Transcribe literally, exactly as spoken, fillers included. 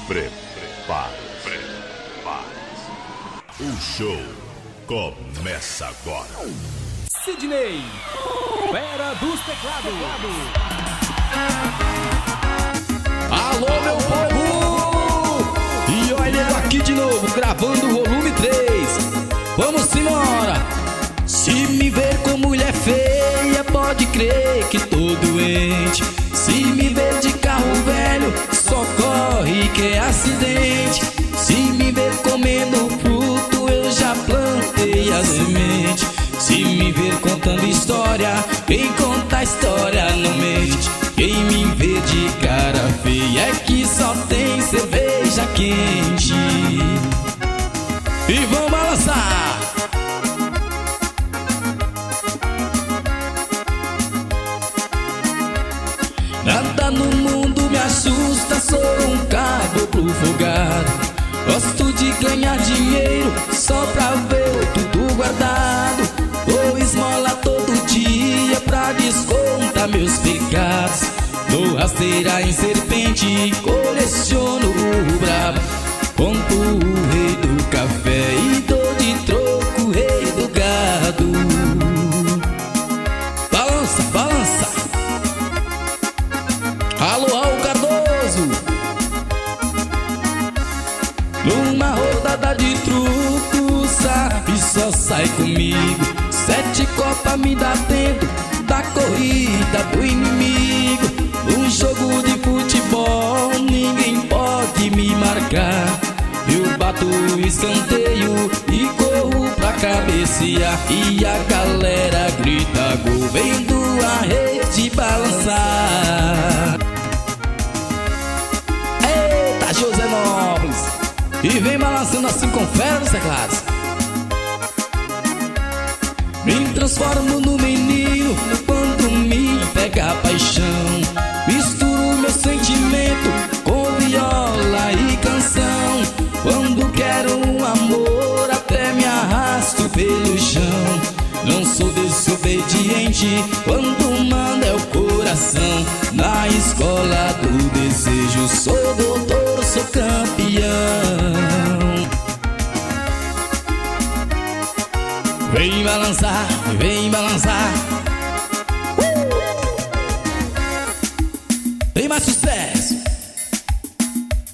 Prepare, prepare-se. O show começa agora. Sidney, fera dos teclados. Alô, meu povo! E olha eu aqui de novo, gravando o volume três. Vamos embora! Se me ver com mulher feia, pode crer que tô doente. Se me ver de carro velho, socorre que é acidente. Se me ver comendo fruto, eu já plantei a semente. Se me ver contando história, quem conta a história não mente. Quem me vê de cara feia é que só tem cerveja quente. E vamos balançar! Nada no mundo me assusta, sou um caboclo folgado. Gosto de ganhar dinheiro só pra ver tudo guardado. Dou esmola todo dia pra descontar meus pecados. Dou rasteira em serpente, coleciono o brabo. Conto o rei do café e dou de troco o rei do gado. Balança, balança. Alô, Raul Cardoso. Numa rodada de truco, sabe, só sai comigo. Sete copas me dá tempo da corrida do inimigo. Num jogo de futebol ninguém pode me marcar. Eu bato o escanteio e corro pra cabecear. E a galera grita gol, vendo a rede balançar. Eita, Josenópolis! E vem balançando assim com fera nos teclados. Me transformo no menino quando me pega a paixão. Misturo meu sentimento com viola e canção. Quando quero um amor até me arrasto pelo chão. Não sou desobediente, quando manda é o coração. Na escola do desejo sou doutor, sou campeão. Vem balançar, vem balançar. uh! Tem mais sucesso.